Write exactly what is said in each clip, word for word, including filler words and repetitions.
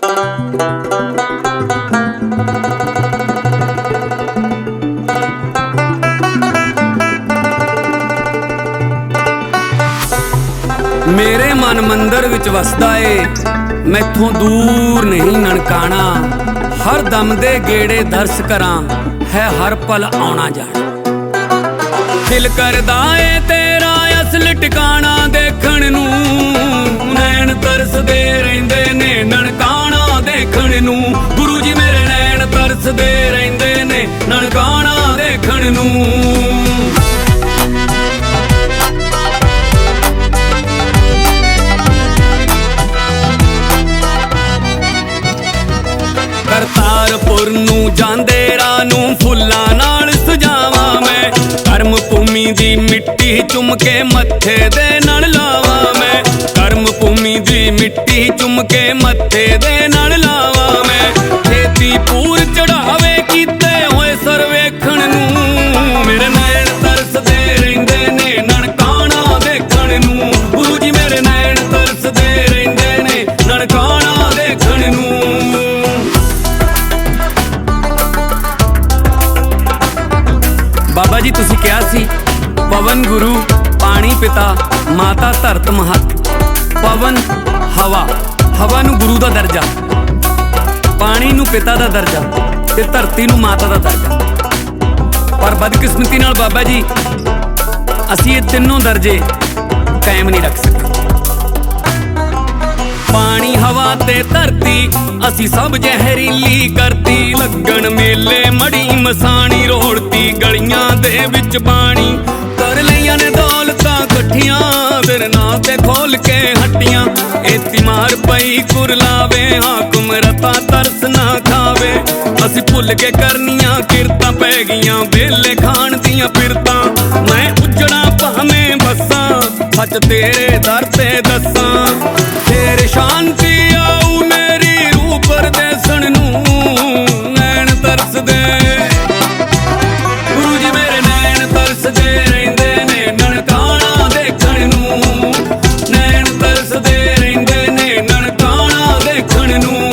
मेरे मन मंदिर विच वसदा ए, मैथों दूर नहीं ननकाना। हर दम दे गेड़े दर्श करां, है हर पल आउणा जाना। दिल करदा ए तेरा असल ठिकाना देखण नूं, नैन तरसदे रहिंदे ने ननकाना देखण नूं। गुरु जी मेरे नैन तरसदे रहिंदे ने ननकाना देखण नूं। करतारपुर नूं जांदे राह नूं फुल्लां नाल सजावां मैं, कर्म भूमि दी मिट्टी चुम के मत्थे दे नाल लावां मैं। कर्म भूमि दी मिट्टी चुम के मत्थे दे नाल लावां मैं। खेती पूर चढ़ावे कीते होए सर्वेखण नूं, मेरे नैन तरसदे रहिंदे ने ननकाना देखण नूं। गुरु जी मेरे नैन तरसदे रहिंदे ने ननकाना देखण नूं। बाबा जी तुसी क्या सी, पवन गुरु पानी पिता माता धरत महत। पवन हवा, हवा नू गुरु दा दर्जा, पानी नू पिता दा दर्जा ते धरती नू माता दा दर्जा। पर बदकिस्मती नाल बाबा जी असी ये तीनों दर्जे कायम नहीं रख सके। पानी हवा ते धरती असी सब जहरीली करती। लगन मेले मड़ी मसाणी रोड़ती, गलियां दे विच पानी कर लिया ने दौलतां कट्ठियां। फिर ना ते खोल के हट्टियां, एती मार पई कुरलावे हाकुम रता तरस ना खावे। असी भुल के करनियां किरतां पै गियां वेले खाण दियां फिरतां। मैं उजड़ा भावें बसां सच तेरे दर ते दसां। तेरे शांति आऊ मेरी रूह परदेसण नूं, नैन तरसदे। गुरु जी मेरे नैन तरसदे रहिंदे ने ननकाना देखण नूं। नैन तरसदे रहिंदे ने ननकाना देखण नूं।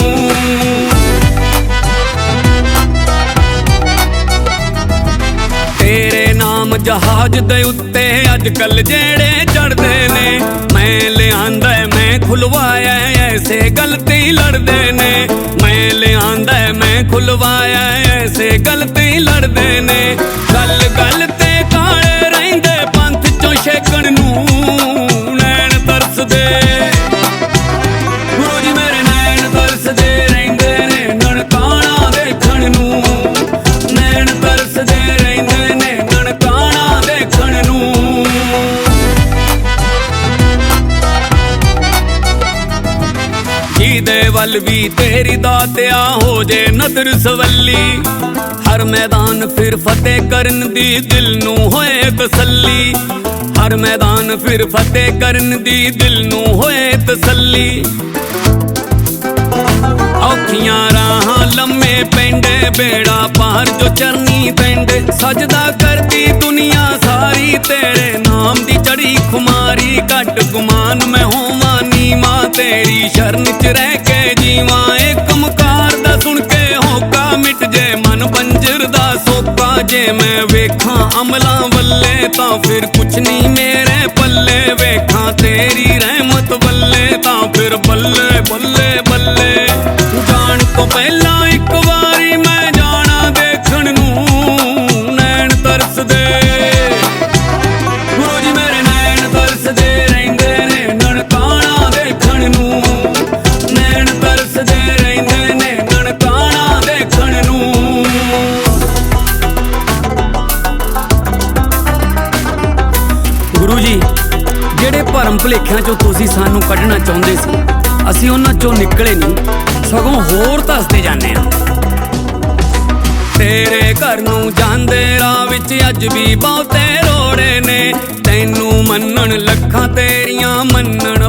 तेरे नाम जहाज दे उत्ते अजकल जेड़े चढ़दे ने, मैं लिआंदा मैं खुलवाया ऐसे गलती लड़दे ने। मैं लिआंदा मैं खुलवाया ऐसे गलती लड़दे ने। गल गल ते काले रहिंदे पंथ चों छेकण नूं, नैन तरसदे। गुरु जी मेरे नैन तरसदे रहिंदे ने ननकाना देखण नूं। नैन तरसदे रहिंदे ने ननकाना देखण नूं। दे वल भी तेरी दातिया हो जे नदर सवली। हर मैदान फिर फतेह करन दी दिल नू होए तसल्ली। हर मैदान फिर फतेह करन दी दिल नू होए तसल्ली। औखियां राहां लम्मे पेंडे बेड़ा पार जो चरनी पेंडे। सजदा करदी दुनिया सारी तेरे नाम दी चढ़ी खुमारी। घट गुमान मैं होवां नीमा तेरी शरण च रह के जीवां। एक मुकार दा सुन के होका मिट जे मन बंजर दा सोका। जे मैं वेखां अमलां वल्ले तां फिर कुछ नहीं मेरे पल्ले। वेखां तेरी रहमत वल्ले तां फिर बल्ले बल्ले बल्ले। जान तो पहला एक बारी मैं जाना देखण नूं, नैन तरसदे। गुरु जी मेरे नैन तरसदे रहिंदे ने ननकाना देखण नूं। नैन तरसदे रहिंदे ने ननकाना देखण नूं। गुरु जी ਜਿਹੜੇ ਭਰਮ ਭੁਲੇਖਿਆਂ ਚੋਂ ਤੁਸੀਂ ਸਾਨੂੰ ਕੱਢਣਾ ਚਾਹੁੰਦੇ ਸੀ, ਅਸੀਂ ਉਹਨਾਂ ਚੋਂ ਨਿਕਲੇ ਨਹੀਂ, ਸਗੋਂ ਹੋਰ ਧੱਸਦੇ ਜਾਂਦੇ ਹਾਂ। तेरे घर नूं जांदे राह विच अज भी बहुते रोड़े ने। तैनू मन्नण लखां तेरियां मन्नण